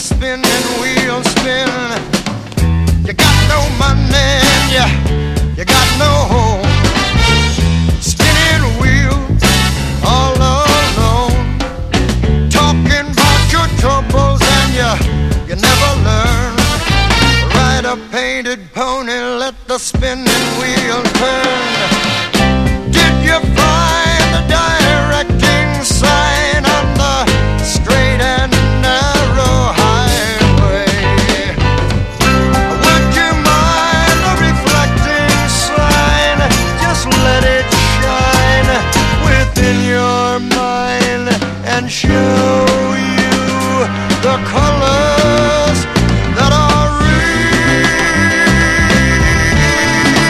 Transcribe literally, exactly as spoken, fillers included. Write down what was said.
spinning wheel spin. You got no money and you, you got no home. Spinning wheel all alone. Talking about your troubles and you, you never learn. Ride a painted pony, let the spinning wheel turn. Did you find the directing sign on the straight and narrow highway? Would you mind the reflecting sign? Just let it shine within your mind and show you the color